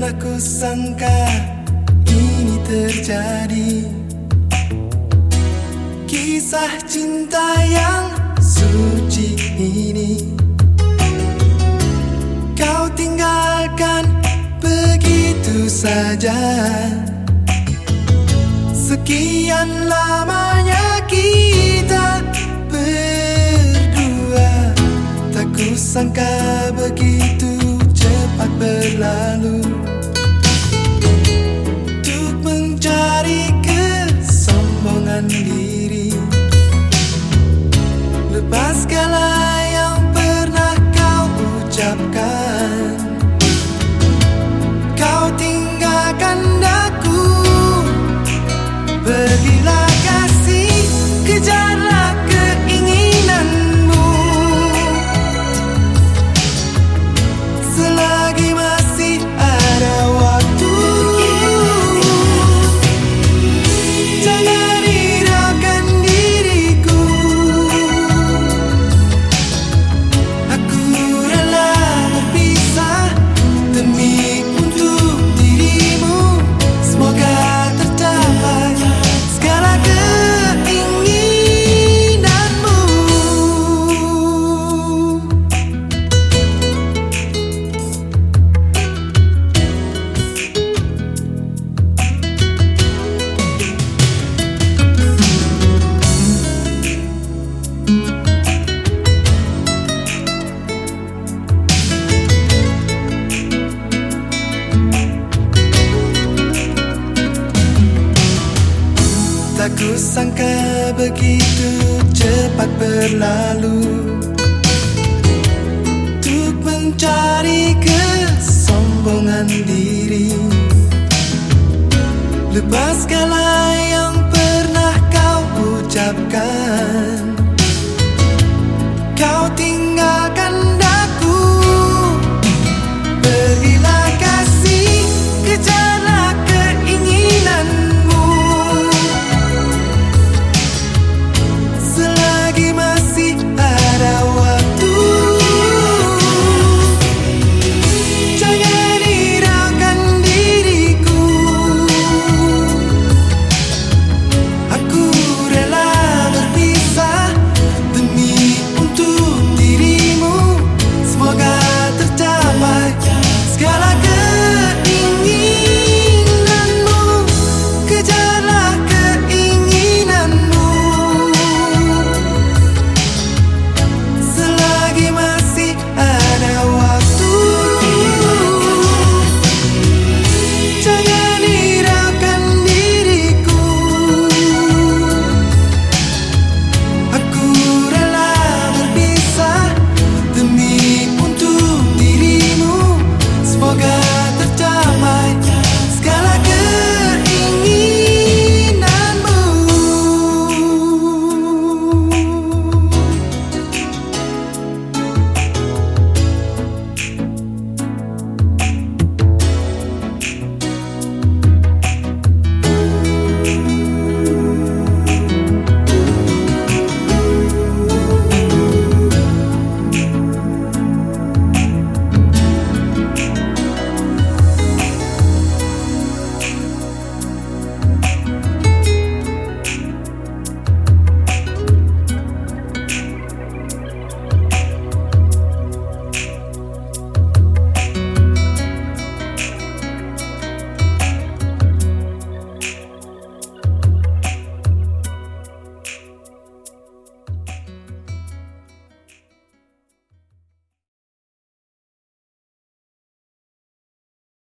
pernah kusangka ini terjadi. Kisah cinta yang suci ini kau tinggalkan begitu saja. Sekian lamanya kita berdua, tak kusangka begitu cepat berlalu. Untuk mencari kesombongan diri, lepas segala yang pernah kau ucapkan, kau tinggalkan aku. Pergilah kasih, kejarlah keinginanmu. Selagi masih ada waktu, jangan hiraukan diriku. Aku rela berpisah demi untuk dirimu. Semoga tercapai segala keinginanmu. Tak kusangka begitu cepat berlalu. Untuk mencari kesombongan diri, lepas segala yang pernah kau ucapkan, kau